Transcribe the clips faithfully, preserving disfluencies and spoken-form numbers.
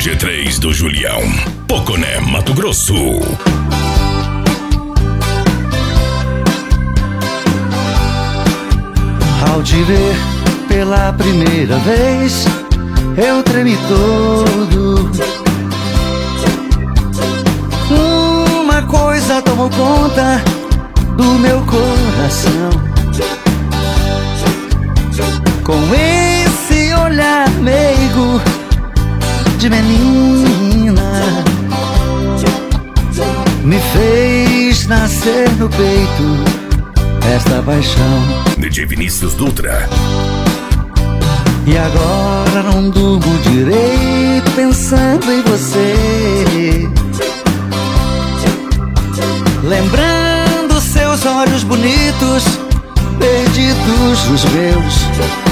G três do Julião, Poconé, Mato Grosso. Ao te ver pela primeira vez, eu tremi todo. Uma coisa tomou conta do meu coração. Com esse olhar meigo de menina, me fez nascer no peito esta paixão. D J Vinícius Dutra. E agora não durmo direito pensando em você, lembrando seus olhos bonitos perdidos nos meus.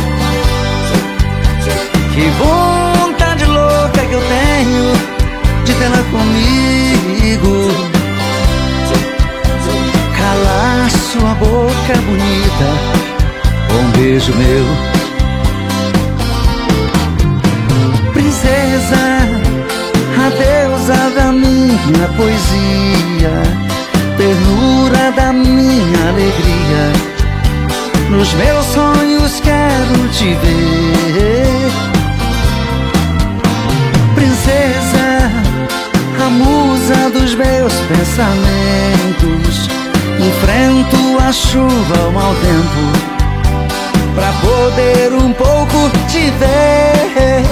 Que vontade louca que eu tenho de tê-la comigo, calar sua boca bonita com um beijo meu. Princesa, a deusa da minha poesia, ternura da minha alegria, nos meus sonhos quero te ver. Princesa, a musa dos meus pensamentos, enfrento a chuva, o mau tempo, pra poder um pouco te ver.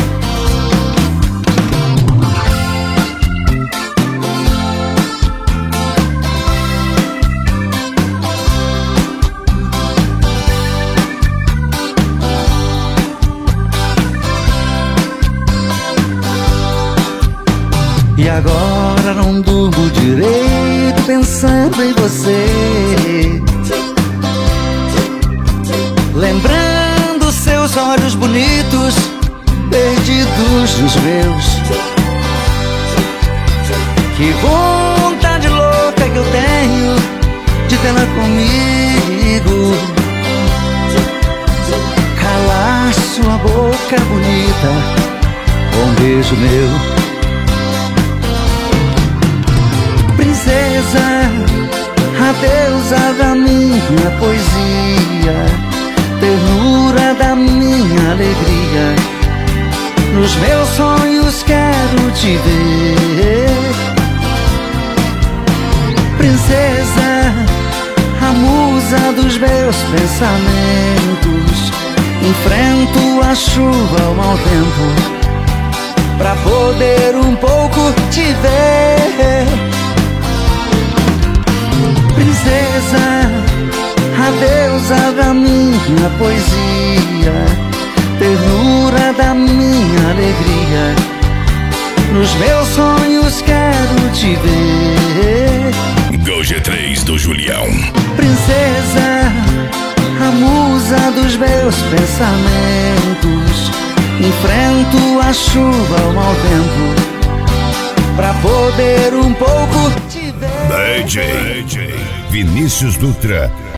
E agora não durmo direito pensando em você, lembrando seus olhos bonitos perdidos nos meus. Que vontade louca que eu tenho de tê-la comigo, calar sua boca bonita com um beijo meu. Princesa, a deusa da minha poesia, ternura da minha alegria, nos meus sonhos quero te ver. Princesa, a musa dos meus pensamentos, enfrento a chuva, o mau tempo, pra poder um pouco te ver. Princesa, a deusa da minha poesia, ternura da minha alegria, nos meus sonhos quero te ver. Go G três do Julião. Princesa, a musa dos meus pensamentos, enfrento a chuva, o mau tempo, pra poder um pouco te ver. D J Vinícius Dutra.